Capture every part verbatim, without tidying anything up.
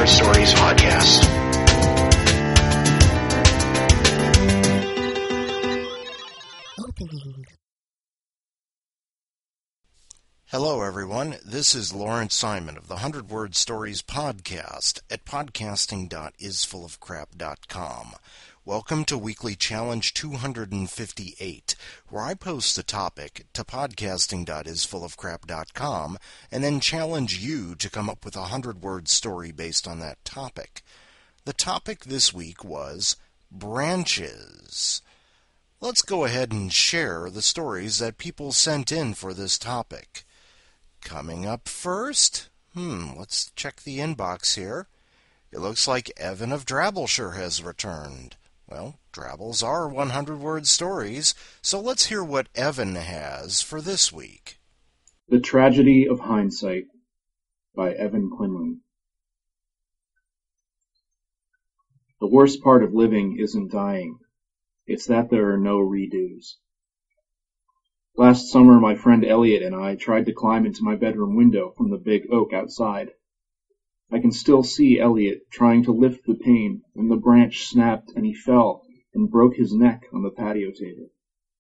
Word Stories podcast. Opening. Hello, everyone. This is Lawrence Simon of the one hundred Word Stories podcast at podcasting dot is full of crap dot com. Welcome to Weekly Challenge two hundred fifty-eight, where I post a topic to podcasting dot is full of crap dot com and then challenge you to come up with a one hundred word story based on that topic. The topic this week was branches. Let's go ahead and share the stories that people sent in for this topic. Coming up first, hmm, let's check the inbox here. It looks like Evan of Drabbleshire has returned. Well, Drabbles are one hundred word stories, so let's hear what Evan has for this week. The Tragedy of Hindsight by Evan Quinlan. The worst part of living isn't dying. It's that there are no redos. Last summer, my friend Elliot and I tried to climb into my bedroom window from the big oak outside. I can still see Elliot trying to lift the pane when the branch snapped and he fell and broke his neck on the patio table.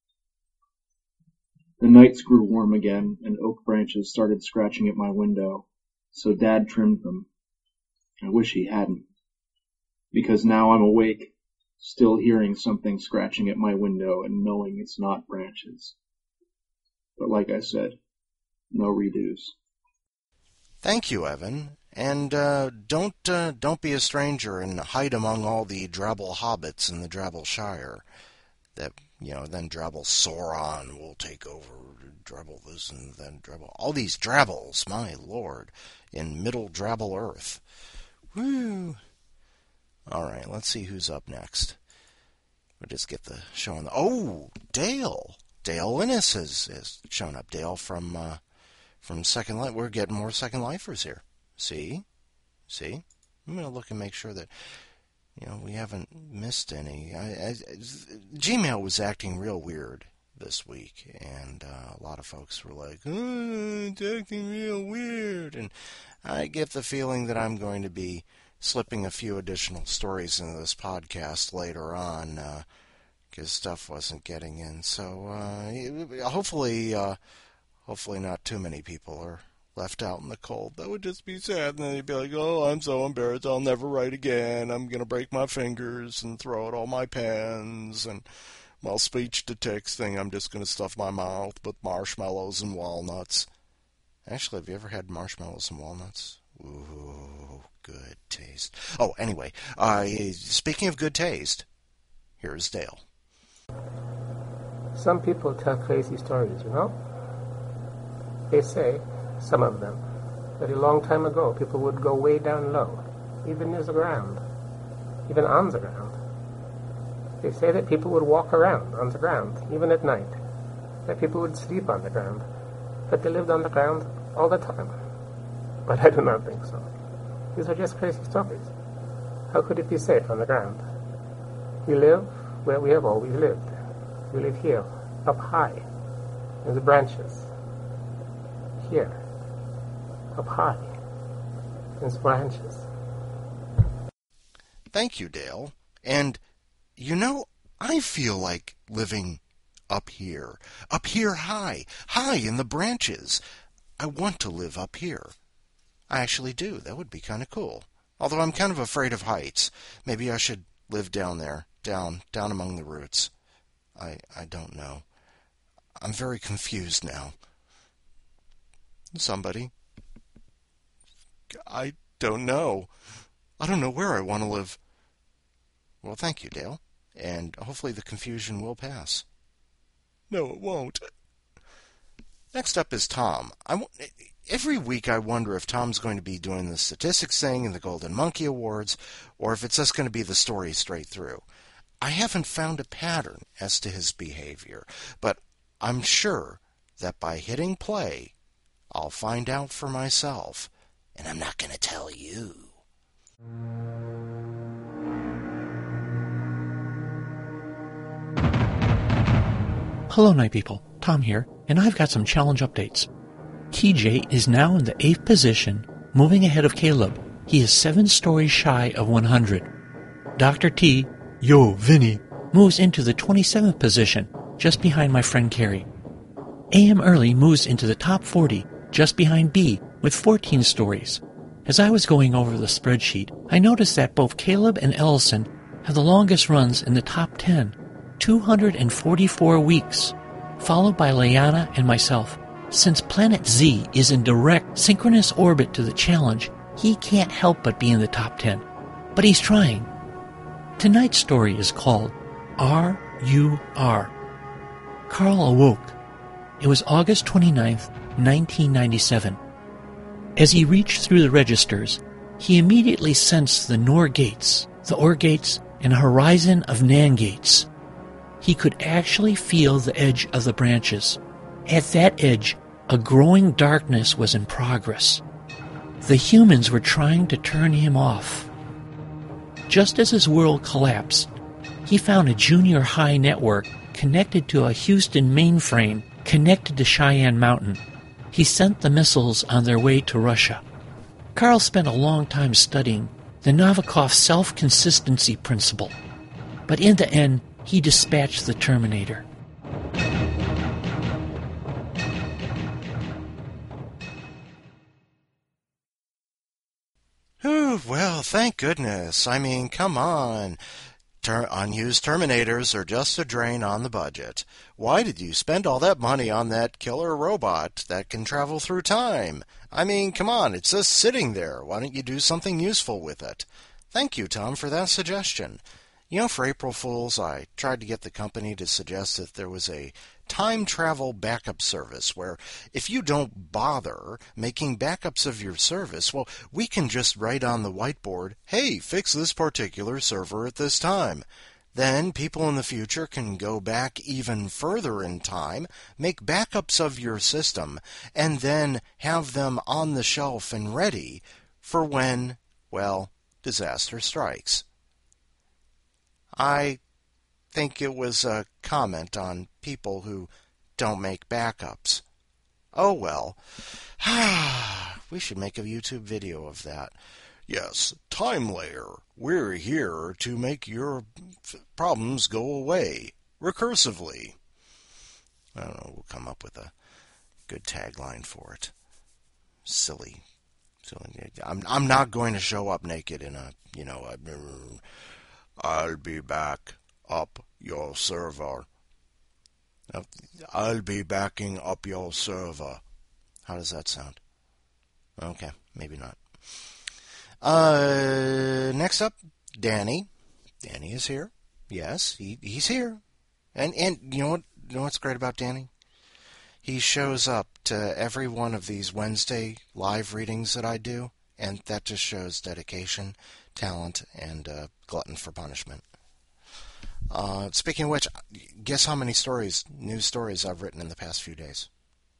The nights grew warm again and oak branches started scratching at my window, so Dad trimmed them. I wish he hadn't, because now I'm awake, still hearing something scratching at my window and knowing it's not branches. But like I said, no redos. Thank you, Evan. And uh, don't uh, don't be a stranger and hide among all the Drabble hobbits in the Drabbleshire. That, you know, then Drabble Sauron will take over. Drabble this and then Drabble... All these Drabbles, my lord, in Middle Drabble Earth. Woo! All right, let's see who's up next. We'll just get the show on the... Oh, Dale! Dale Innes has, has shown up. Dale from uh, from Second Life. We're getting more Second Lifers here. See? See? I'm going to look and make sure that, you know, we haven't missed any. I, I, Gmail was acting real weird this week, and uh, a lot of folks were like, oh, it's acting real weird. And I get the feeling that I'm going to be slipping a few additional stories into this podcast later on, uh, because stuff wasn't getting in. So uh, hopefully, uh, hopefully not too many people are left out in the cold. That would just be sad. And then they'd be like, oh, I'm so embarrassed. I'll never write again. I'm going to break my fingers and throw out all my pens. And my speech-to-text thing, I'm just going to stuff my mouth with marshmallows and walnuts. Actually, have you ever had marshmallows and walnuts? Ooh, good taste. Oh, anyway, uh, speaking of good taste, here's Dale. Some people tell crazy stories, you know? They say, some of them, that a long time ago people would go way down low, even near the ground, even on the ground. They say that people would walk around on the ground, even at night, that people would sleep on the ground, that they lived on the ground all the time. But I do not think so. These are just crazy stories. How could it be safe on the ground? We live where we have always lived. We live here, up high, in the branches. Here, up high, in the branches. Thank you, Dale. And, you know, I feel like living up here. Up here high, high in the branches. I want to live up here. I actually do. That would be kind of cool. Although I'm kind of afraid of heights. Maybe I should live down there, down, down among the roots. I, I don't know. I'm very confused now. Somebody. I don't know. I don't know where I want to live. Well, thank you, Dale. And hopefully the confusion will pass. No, it won't. Next up is Tom. I w- every week I wonder if Tom's going to be doing the statistics thing and the Golden Monkey Awards, or if it's just going to be the story straight through. I haven't found a pattern as to his behavior, but I'm sure that by hitting play, I'll find out for myself, and I'm not going to tell you. Hello, Night People. Tom here, and I've got some challenge updates. T J is now in the eighth position, moving ahead of Caleb, He is seven stories shy of one hundred. Doctor T, Yo, Vinny. moves into the twenty-seventh position, just behind my friend Carrie. A M Early moves into the top forty, just behind B, with fourteen stories. As I was going over the spreadsheet, I noticed that both Caleb and Ellison have the longest runs in the top ten, two hundred forty-four weeks, followed by Leanna and myself. Since Planet Z is in direct synchronous orbit to the challenge, he can't help but be in the top ten. But he's trying. Tonight's story is called R U R. Carl awoke. It was August twenty-ninth, nineteen ninety-seven. As he reached through the registers, he immediately sensed the Nor gates, the Or gates, and a horizon of Nan gates. He could actually feel the edge of the branches. At that edge, a growing darkness was in progress. The humans were trying to turn him off. Just as his world collapsed, he found a junior high network connected to a Houston mainframe connected to Cheyenne Mountain. He sent the missiles on their way to Russia. Carl spent a long time studying the Novikov self-consistency principle, but in the end, he dispatched the Terminator. Whew, well, thank goodness. I mean, come on. Ter- unused Terminators are just a drain on the budget. Why did you spend all that money on that killer robot that can travel through time? I mean, come on, it's just sitting there. Why don't you do something useful with it? Thank you, Tom, for that suggestion. You know, for April Fools, I tried to get the company to suggest that there was a time travel backup service where if you don't bother making backups of your service, well, we can just write on the whiteboard, hey, fix this particular server at this time. Then people in the future can go back even further in time, make backups of your system, and then have them on the shelf and ready for when, well, disaster strikes. I think it was a comment on people who don't make backups. Oh well. We should make a YouTube video of that. Yes, Time Layer. We're here to make your f- problems go away recursively. I don't know, we'll come up with a good tagline for it. Silly. Silly. I'm I'm not going to show up naked in a, you know, a, I'll be back up your server. I'll be backing up your server. How does that sound? Okay, maybe not. Uh, next up, Danny. Danny is here. Yes, he, he's here. And and you know what? You know what's great about Danny? He shows up to every one of these Wednesday live readings that I do, and that just shows dedication, talent, and uh, glutton for punishment. Uh, speaking of which, guess how many stories, news stories I've written in the past few days?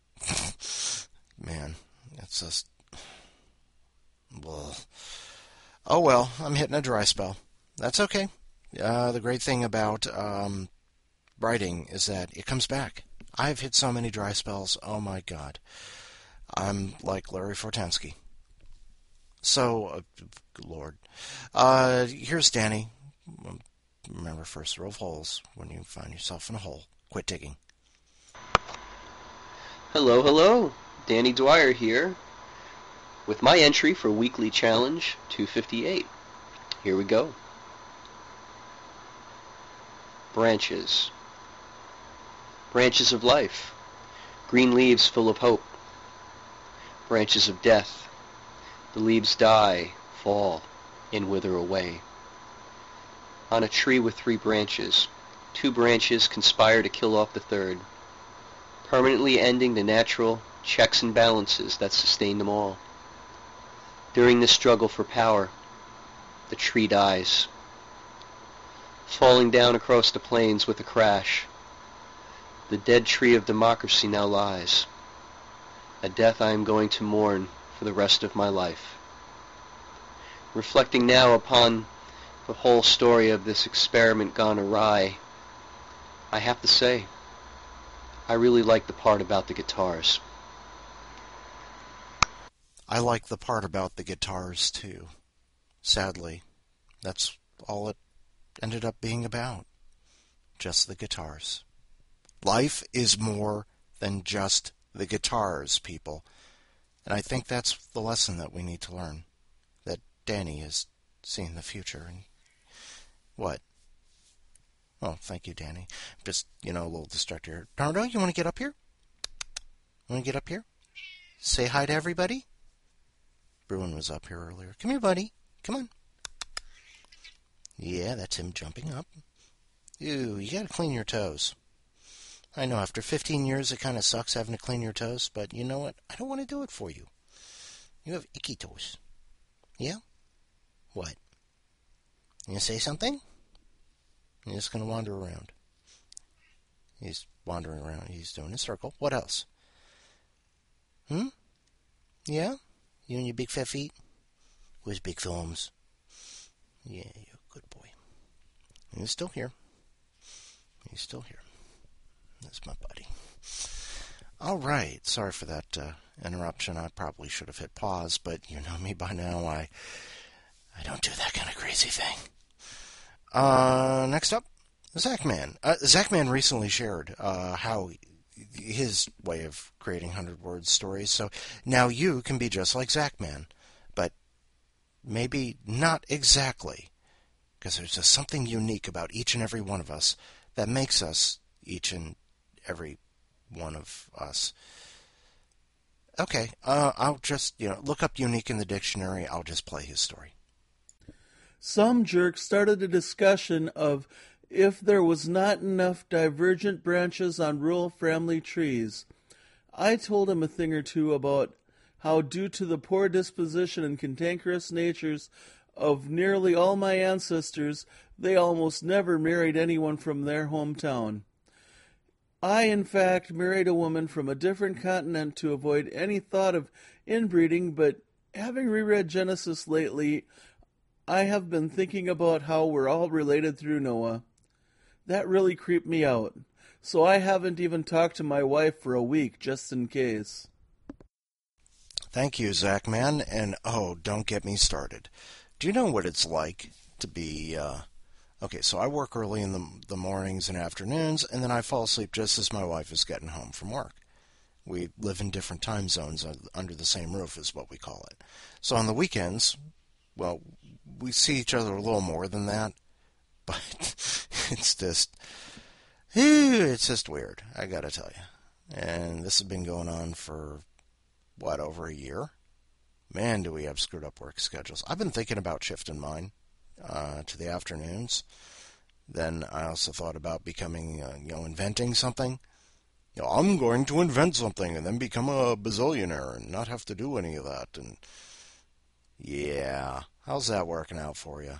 Man, it's just... Ugh. Oh well, I'm hitting a dry spell. That's okay. Uh, the great thing about um, writing is that it comes back. I've hit so many dry spells, oh my god. I'm like Larry Fortensky. So, uh, Lord. Uh, here's Danny. Remember, first row of holes. When you find yourself in a hole, quit digging. Hello, hello. Danny Dwyer here with my entry for Weekly Challenge two fifty-eight. Here we go. Branches. Branches of life. Green leaves full of hope. Branches of death. The leaves die, fall, and wither away. On a tree with three branches, two branches conspire to kill off the third, permanently ending the natural checks and balances that sustain them all. During this struggle for power, the tree dies, falling down across the plains with a crash. The dead tree of democracy now lies, a death I am going to mourn for the rest of my life. Reflecting now upon the whole story of this experiment gone awry, I have to say, I really like the part about the guitars. I like the part about the guitars, too. sadly, that's all it ended up being about. Just the guitars. Life is more than just the guitars, people. And I think that's the lesson that we need to learn. That Danny is seeing the future. And what? Oh, thank you, Danny. Just, you know, a little distracted here. Nardo, you want to get up here? Want to get up here? Say hi to everybody? Bruin was up here earlier. Come here, buddy. Come on. Yeah, that's him jumping up. Ew, you gotta clean your toes. I know, after fifteen years it kind of sucks having to clean your toes, but you know what? I don't want to do it for you. You have icky toes. Yeah? What? You gonna say something? You're just gonna wander around. He's wandering around. He's doing a circle. What else? Hmm? Yeah? You and your big fat feet? Where's Big Thumbs? Yeah, you're a good boy. And he's still here. He's still here. That's my buddy. All right. Sorry for that uh, interruption. I probably should have hit pause, but you know me by now. I I don't do that kind of crazy thing. Uh, next up, Zachman. Uh, Zachman recently shared uh, how his way of creating hundred-word stories. So now you can be just like Zachman, but maybe not exactly, because there's just something unique about each and every one of us that makes us each and every one of us. Okay, uh, I'll just, you know, look up unique in the dictionary. I'll just play his story. Some jerk started a discussion of if there was not enough divergent branches on rural family trees. I told him a thing or two about how, due to the poor disposition and cantankerous natures of nearly all my ancestors, they almost never married anyone from their hometown. I, in fact, married a woman from a different continent to avoid any thought of inbreeding, but having reread Genesis lately, I have been thinking about how we're all related through Noah. That really creeped me out, so I haven't even talked to my wife for a week, just in case. Thank you, Zachman, and oh, don't get me started. Do you know what it's like to be, uh, okay, so I work early in the, the mornings and afternoons, and then I fall asleep just as my wife is getting home from work. We live in different time zones under the same roof is what we call it. So on the weekends, well, we see each other a little more than that, but it's just, it's just weird, I gotta tell you. And this has been going on for, what, over a year? Man, do we have screwed up work schedules. I've been thinking about shifting mine uh, to the afternoons. Then I also thought about becoming, uh, you know, inventing something. You know, I'm going to invent something and then become a bazillionaire and not have to do any of that. And yeah, how's that working out for you?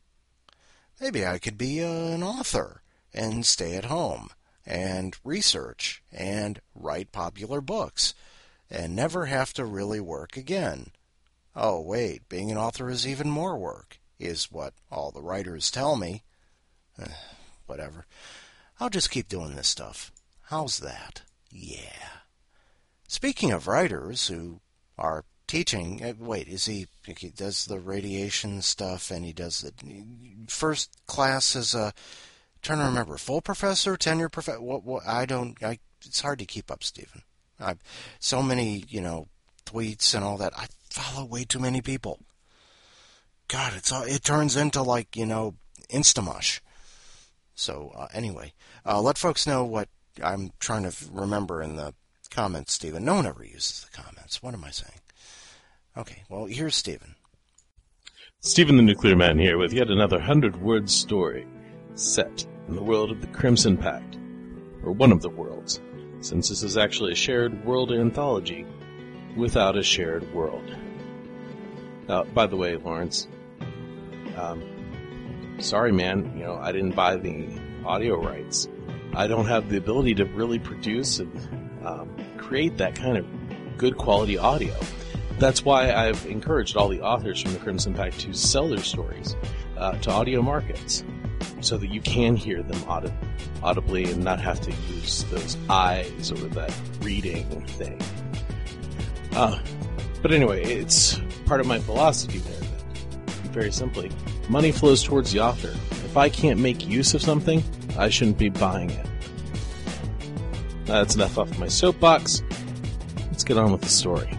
Maybe I could be uh, an author and stay at home and research and write popular books and never have to really work again. Oh, wait, being an author is even more work, is what all the writers tell me. Uh, whatever. I'll just keep doing this stuff. How's that? Yeah. Speaking of writers who are teaching, uh, wait, is he, he does the radiation stuff and he does the first class as a, trying to remember, full professor, tenure professor, what, what, I don't, I, it's hard to keep up, Stephen. I've so many, you know, tweets and all that. I follow way too many people. God, it's all, it turns into like, you know, Instamush. So uh, anyway, uh, let folks know what I'm trying to remember in the comments, Stephen. No one ever uses the comments. What am I saying? Okay, well, here's Stephen. Stephen the Nuclear Man here with yet another hundred-word story set in the world of the Crimson Pact, or one of the worlds, since this is actually a shared world anthology without a shared world. Uh, by the way, Lawrence, um, sorry, man, you know, I didn't buy the audio rights. I don't have the ability to really produce and um, create that kind of good quality audio. That's why I've encouraged all the authors from the Crimson Pact to sell their stories uh, to audio markets, so that you can hear them aud- audibly and not have to use those eyes or that reading thing. Uh, but anyway, it's part of my philosophy there that very simply. Money flows towards the author. If I can't make use of something, I shouldn't be buying it. That's enough off my soapbox. Let's get on with the story.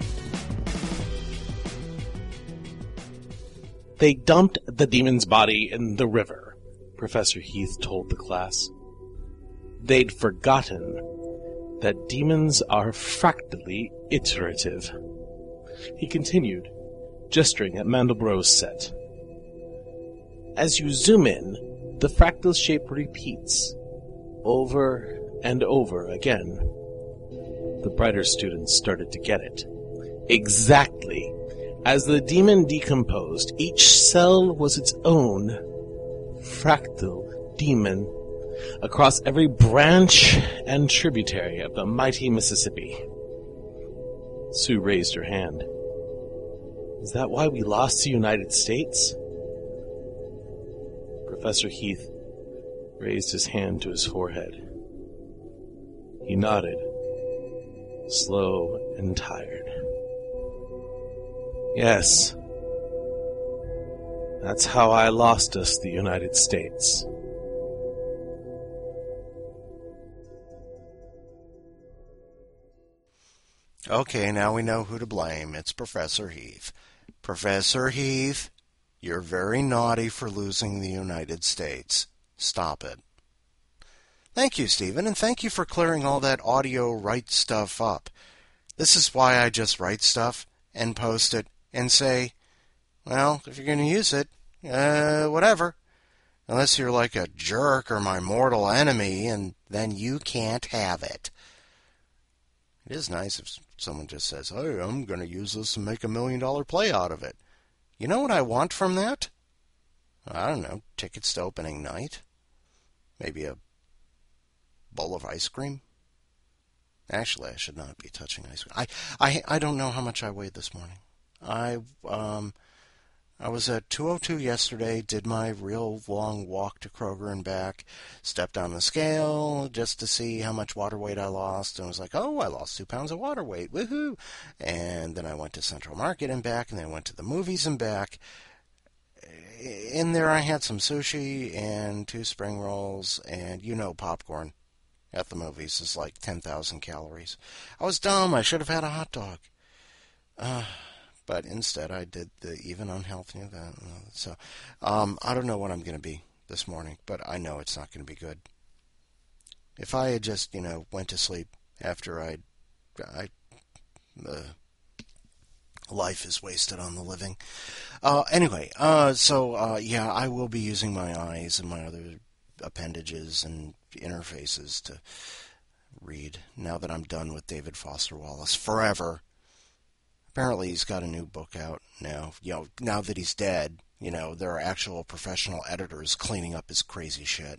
They dumped the demon's body in the river, Professor Heath told the class. They'd forgotten that demons are fractally iterative. He continued, gesturing at Mandelbrot's set. As you zoom in, the fractal shape repeats, over and over again. The brighter students started to get it. Exactly. As the demon decomposed, each cell was its own fractal demon across every branch and tributary of the mighty Mississippi. Sue raised her hand. Is that why we lost the United States? Professor Heath raised his hand to his forehead. He nodded, slow and tired. Yes, that's how I lost us the United States. Okay, now we know who to blame. It's Professor Heath. Professor Heath, you're very naughty for losing the United States. Stop it. Thank you, Stephen, and thank you for clearing all that audio write stuff up. This is why I just write stuff and post it and say, well, if you're going to use it, uh, whatever. Unless you're like a jerk or my mortal enemy, and then you can't have it. It is nice if someone just says, hey, I'm going to use this and make a million dollar play out of it. You know what I want from that? I don't know, tickets to opening night? Maybe a bowl of ice cream? Actually, I should not be touching ice cream. I, I, I don't know how much I weighed this morning. I um I was at two oh two yesterday, did my real long walk to Kroger and back, stepped on the scale just to see how much water weight I lost, and was like, oh, I lost two pounds of water weight, woohoo! And then I went to Central Market and back, and then I went to the movies and back. In there I had some sushi and two spring rolls, and you know popcorn at the movies is like ten thousand calories. I was dumb, I should have had a hot dog. Uh... But instead, I did the even unhealthy event. So um, I don't know what I'm going to be this morning, but I know it's not going to be good. If I had just, you know, went to sleep after I, I, uh, life is wasted on the living. Uh, anyway, uh, so uh, yeah, I will be using my eyes and my other appendages and interfaces to read now that I'm done with David Foster Wallace forever. Apparently he's got a new book out now. You know, now that he's dead, you know, there are actual professional editors cleaning up his crazy shit.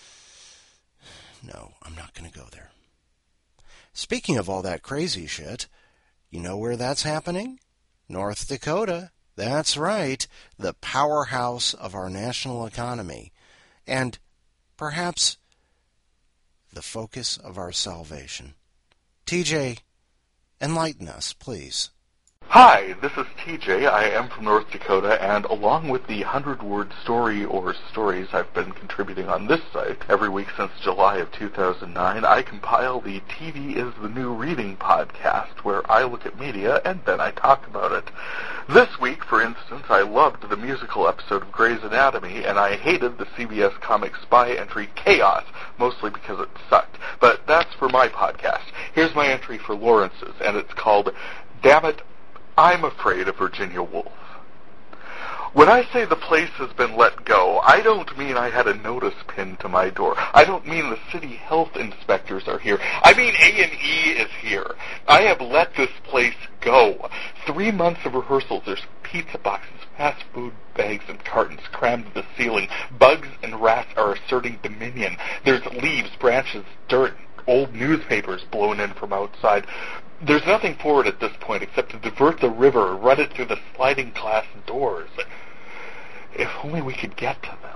No, I'm not going to go there. Speaking of all that crazy shit, you know where that's happening? North Dakota. That's right, the powerhouse of our national economy. And perhaps the focus of our salvation. T J, enlighten us, please. Hi, this is T J. I am from North Dakota, and along with the hundred-word story or stories I've been contributing on this site every week since July of two thousand nine, I compile the T V is the New Reading podcast, where I look at media and then I talk about it. This week, for instance, I loved the musical episode of Grey's Anatomy, and I hated the C B S comic spy entry Chaos, mostly because it sucked. But that's for my podcast. Here's my entry for Lawrence's, and it's called Damn It, I'm Afraid of Virginia Woolf. When I say the place has been let go, I don't mean I had a notice pinned to my door. I don't mean the city health inspectors are here. I mean A and E is here. I have let this place go. Three months of rehearsals. There's pizza boxes, fast food bags, and cartons crammed to the ceiling. Bugs and rats are asserting dominion. There's leaves, branches, dirt, old newspapers blown in from outside. There's nothing for it at this point except to divert the river, run it through the sliding glass doors. If only we could get to them.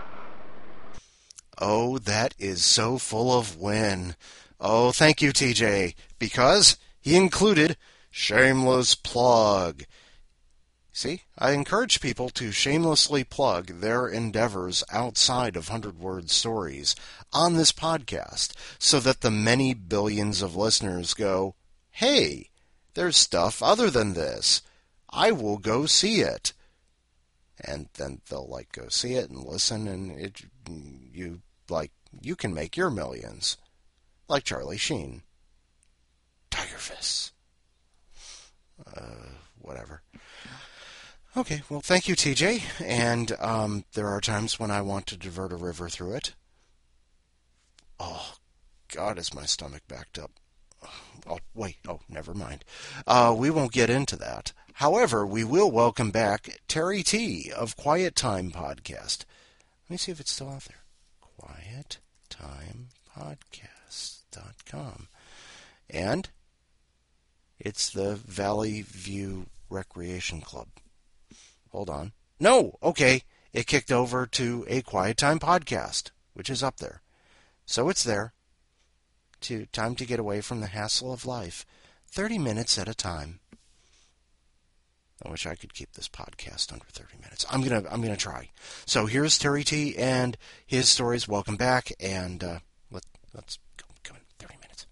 Oh, that is so full of win. Oh, thank you, T J, because he included shameless plug. See, I encourage people to shamelessly plug their endeavors outside of hundred-word stories on this podcast so that the many billions of listeners go, hey, there's stuff other than this. I will go see it. And then they'll, like, go see it and listen, and it, you, like, you can make your millions. Like Charlie Sheen. Tiger Fists. Uh, whatever. Okay, well, thank you, T J. And um, there are times when I want to divert a river through it. Oh, God, is my stomach backed up. Oh, wait. Oh, never mind. Uh, we won't get into that. However, we will welcome back Terry T. of Quiet Time Podcast. Let me see if it's still out there. quiet time podcast dot com. And it's the Valley View Recreation Club. Hold on. No, okay. It kicked over to a Quiet Time Podcast, which is up there. So it's there. To time to get away from the hassle of life. thirty minutes at a time. I wish I could keep this podcast under thirty minutes. I'm gonna I'm gonna try. So here's Terry T. and his stories. Welcome back, and uh, let let's go. Go in thirty minutes.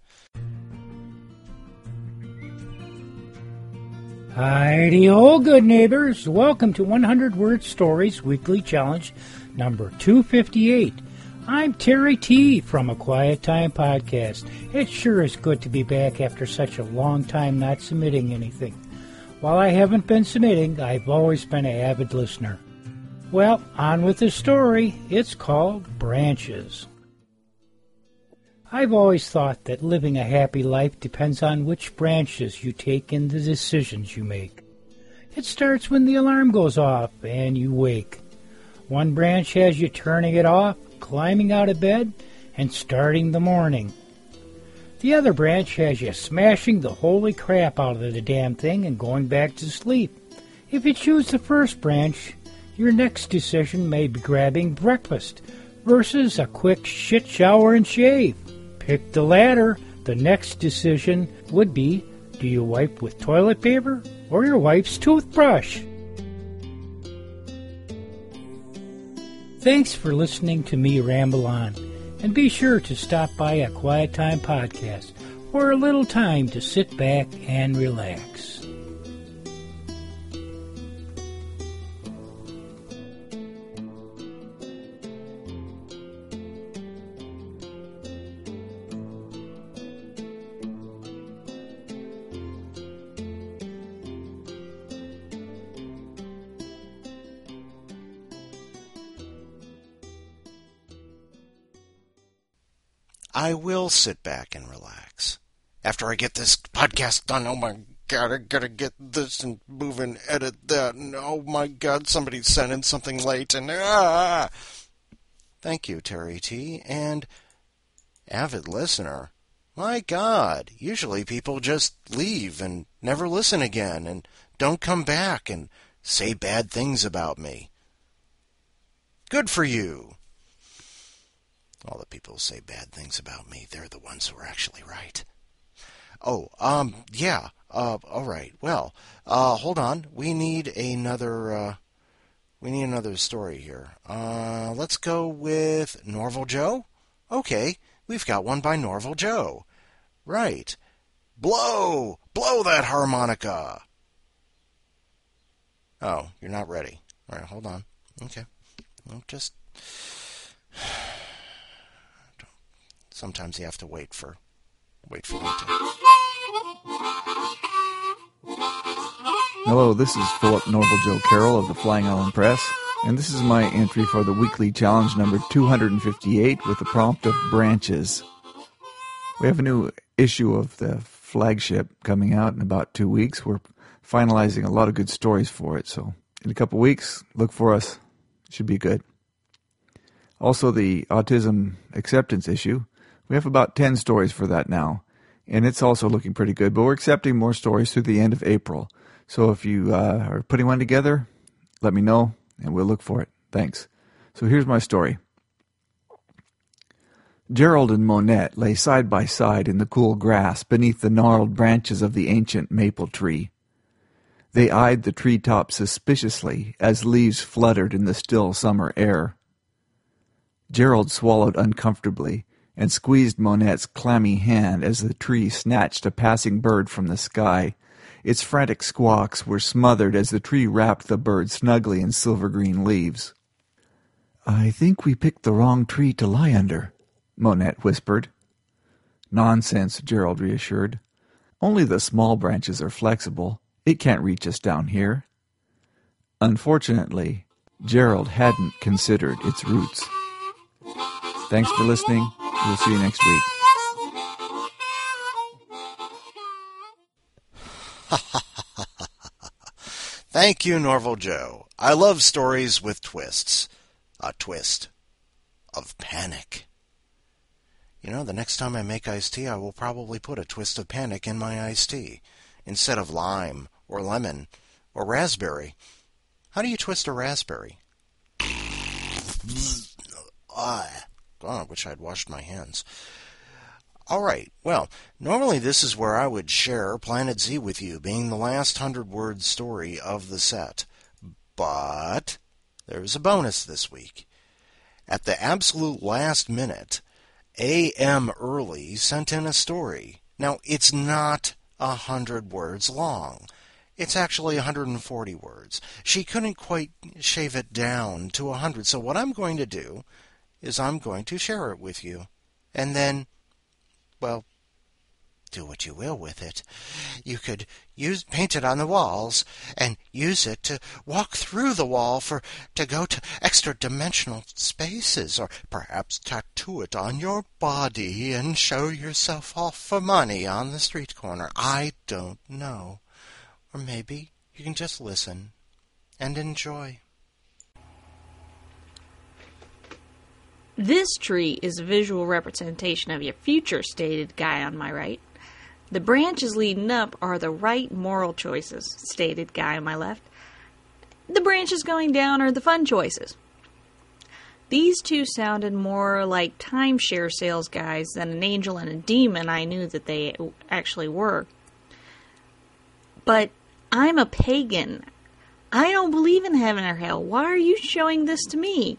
Heidi, oh, good neighbors. Welcome to one hundred Word Stories Weekly Challenge number two fifty-eight. I'm Terry T. from A Quiet Time Podcast. It sure is good to be back after such a long time not submitting anything. While I haven't been submitting, I've always been an avid listener. Well, on with the story. It's called Branches. I've always thought that living a happy life depends on which branches you take in the decisions you make. It starts when the alarm goes off and you wake. One branch has you turning it off, climbing out of bed, and starting the morning. The other branch has you smashing the holy crap out of the damn thing and going back to sleep. If you choose the first branch, your next decision may be grabbing breakfast versus a quick shit shower and shave. Pick the latter, the next decision would be, do you wipe with toilet paper or your wife's toothbrush? Thanks for listening to me ramble on, and be sure to stop by A Quiet Time Podcast for a little time to sit back and relax. I will sit back and relax. After I get this podcast done, oh my God, I gotta get this and move and edit that, and oh my God, somebody sent in something late, and ah! Thank you, Terry T. And avid listener. My God, usually people just leave and never listen again, and don't come back and say bad things about me. Good for you. All the people who say bad things about me, they're the ones who are actually right. Oh, um, yeah, uh, all right. Well, uh, hold on. We need another, uh, we need another story here. Uh, let's go with Norval Joe? Okay, we've got one by Norval Joe. Right. Blow! Blow that harmonica! Oh, you're not ready. All right, hold on. Okay. Well, just... Sometimes you have to wait for, wait for me to. Hello, this is Philip Norval Joe Carroll of the Flying Island Press, and this is my entry for the weekly challenge number two hundred fifty-eight with the prompt of branches. We have a new issue of the flagship coming out in about two weeks. We're finalizing a lot of good stories for it, so in a couple weeks, look for us. It should be good. Also, the autism acceptance issue. We have about ten stories for that now, and it's also looking pretty good, but we're accepting more stories through the end of April. So if you uh, are putting one together, let me know, and we'll look for it. Thanks. So here's my story. Gerald and Monette lay side by side in the cool grass beneath the gnarled branches of the ancient maple tree. They eyed the treetops suspiciously as leaves fluttered in the still summer air. Gerald swallowed uncomfortably and squeezed Monette's clammy hand as the tree snatched a passing bird from the sky. Its frantic squawks were smothered as the tree wrapped the bird snugly in silver-green leaves. "I think we picked the wrong tree to lie under," Monette whispered. "Nonsense," Gerald reassured. "Only the small branches are flexible. It can't reach us down here." Unfortunately, Gerald hadn't considered its roots. Thanks for listening. We'll see you next week. Thank you, Norval Joe. I love stories with twists. A twist of panic. You know, the next time I make iced tea, I will probably put a twist of panic in my iced tea, instead of lime, or lemon, or raspberry. How do you twist a raspberry? Ah, God, I wish I'd washed my hands. All right, well, normally this is where I would share Planet Z with you, being the last hundred-word story of the set. But there's a bonus this week. At the absolute last minute, A M Early sent in a story. Now, it's not a hundred words long. It's actually one hundred forty words. She couldn't quite shave it down to one hundred, so what I'm going to do is I'm going to share it with you. And then, well, do what you will with it. You could use paint it on the walls and use it to walk through the wall for to go to extra-dimensional spaces, or perhaps tattoo it on your body and show yourself off for money on the street corner. I don't know. Or maybe you can just listen and enjoy. This tree is a visual representation of your future, stated guy on my right. The branches leading up are the right moral choices, stated guy on my left. The branches going down are the fun choices. These two sounded more like timeshare sales guys than an angel and a demon I knew that they actually were. But I'm a pagan. I don't believe in heaven or hell. Why are you showing this to me?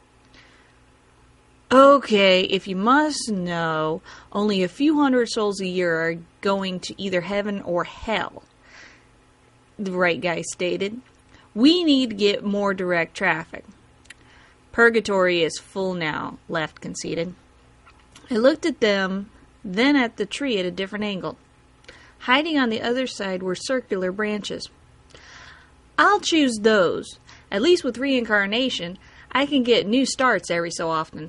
Okay, if you must know, only a few hundred souls a year are going to either heaven or hell, the right guy stated. We need to get more direct traffic. Purgatory is full now, left conceded. I looked at them, then at the tree at a different angle. Hiding on the other side were circular branches. I'll choose those. At least with reincarnation, I can get new starts every so often.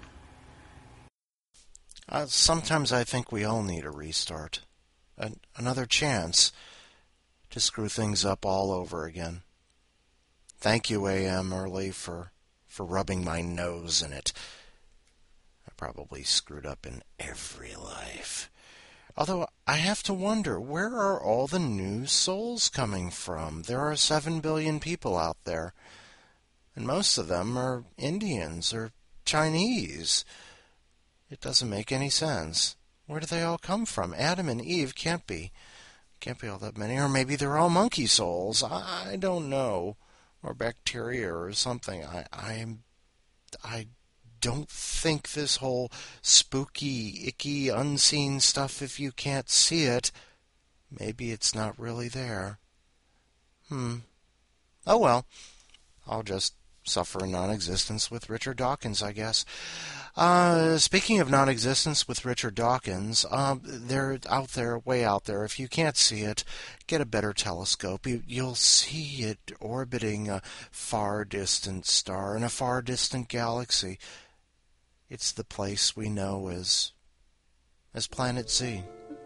Uh, sometimes I think we all need a restart. An- another chance to screw things up all over again. Thank you, A M Early, for, for rubbing my nose in it. I probably screwed up in every life. Although I have to wonder, where are all the new souls coming from? There are seven billion people out there, and most of them are Indians or Chinese. It doesn't make any sense. Where do they all come from? Adam and Eve can't be. Can't be all that many. Or maybe they're all monkey souls. I don't know. Or bacteria or something. I I, I don't think this whole spooky, icky, unseen stuff, if you can't see it, maybe it's not really there. Hmm. Oh well. I'll just suffer non-existence with Richard Dawkins, I guess. Uh, speaking of non-existence with Richard Dawkins, um, they're out there, way out there. If you can't see it, get a better telescope. You, you'll see it orbiting a far distant star in a far distant galaxy. It's the place we know as, as Planet Z.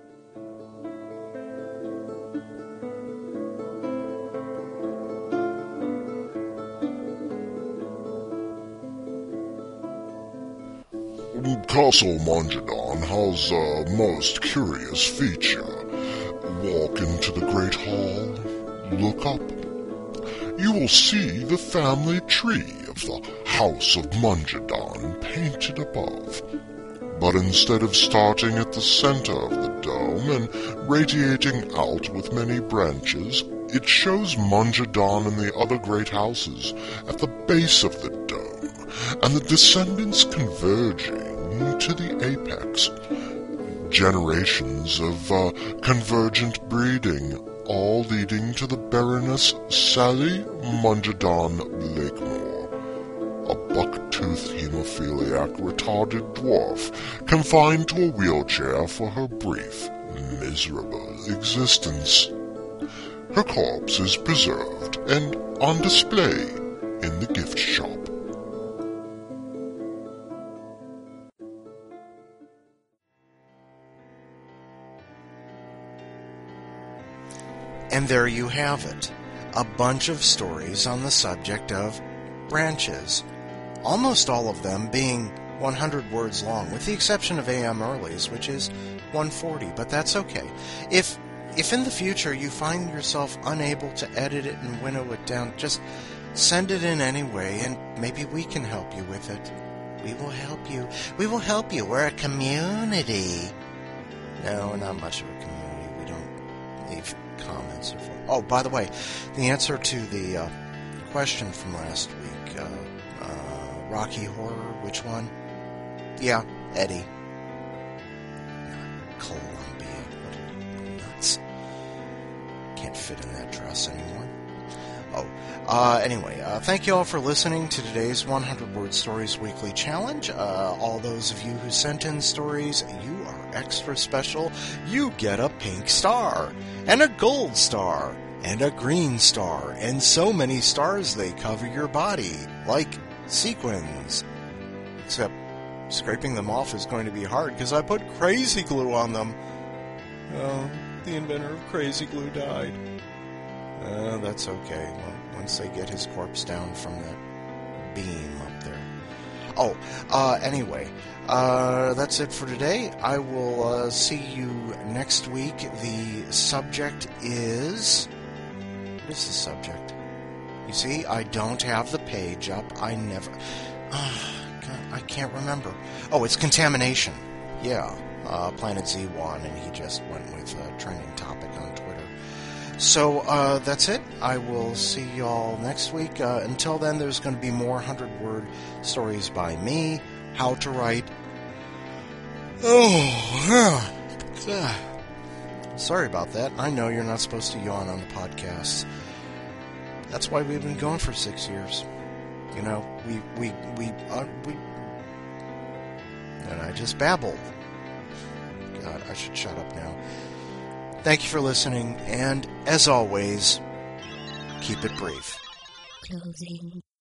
Castle Monjadon has a most curious feature. Walk into the great hall, look up. You will see the family tree of the House of Monjadon painted above. But instead of starting at the center of the dome and radiating out with many branches, It shows Munjadon and the other great houses at the base of the dome, and the descendants converging to the apex. Generations of uh, convergent breeding, all leading to the Baroness Sally Munjadon Blakemore, a buck-toothed hemophiliac retarded dwarf confined to a wheelchair for her brief, miserable existence. Her corpse is preserved and on display in the gift shop. And there you have it, a bunch of stories on the subject of branches, almost all of them being one hundred words long, with the exception of A M Early's, which is one forty, but that's okay. If if in the future you find yourself unable to edit it and winnow it down, just send it in anyway, and maybe we can help you with it. We will help you. We will help you. We're a community. No, not much of a community. We don't leave comments or phone. Oh, by the way, the answer to the uh, question from last week, uh, uh, Rocky Horror, which one? Yeah, Eddie. Not Columbia. What nuts. Can't fit in that dress anymore. Oh, uh, anyway, uh, thank you all for listening to today's one hundred Word Stories Weekly Challenge. Uh, all those of you who sent in stories, you are extra special. You get a pink star, and a gold star, and a green star, and so many stars they cover your body, like sequins. Except scraping them off is going to be hard, because I put crazy glue on them. Oh, the inventor of crazy glue died. Uh, that's okay. Well, once they get his corpse down from that beam up there. Oh, uh, anyway, uh, that's it for today. I will uh, see you next week. The subject is... What is the subject? You see, I don't have the page up. I never... Oh, God, I can't remember. Oh, it's contamination. Yeah, uh, Planet Z won, and he just went with a trending topic on Twitter. So, uh, that's it. I will see y'all next week. Uh, until then, there's going to be more hundred-word stories by me, how to write. Oh, yeah. Sorry about that. I know you're not supposed to yawn on the podcast. That's why we've been going for six years. You know, we, we, we, uh, we, and I just babbled. God, I should shut up now. Thank you for listening, and as always, keep it brief. Closing.